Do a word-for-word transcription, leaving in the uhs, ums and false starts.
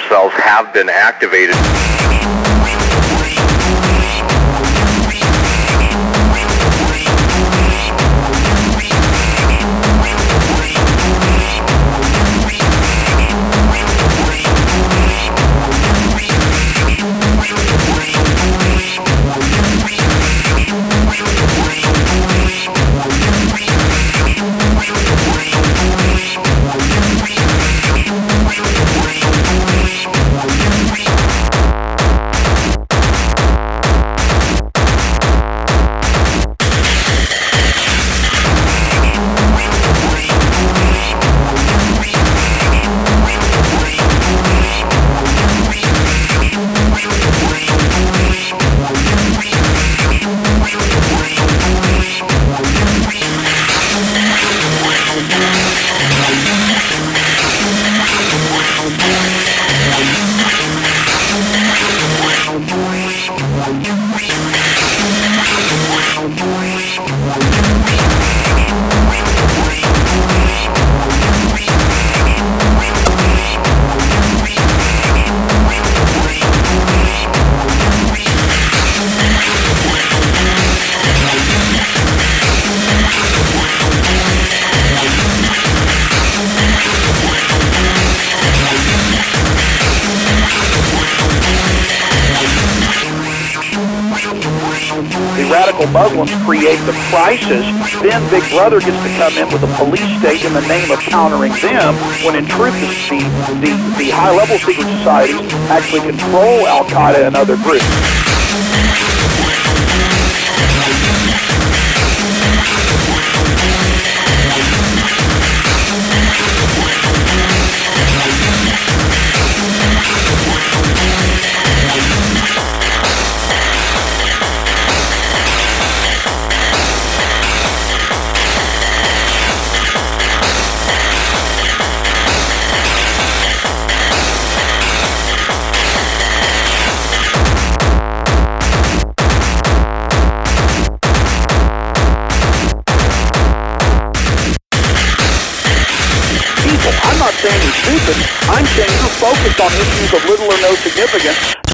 cells have been activated. The radical Muslims create the crisis, then Big Brother gets to come in with a police state in the name of countering them, when in truth the, the, the high-level secret societies actually control Al-Qaeda and other groups. I'm not saying you're stupid. I'm saying you're focused on issues of little or no significance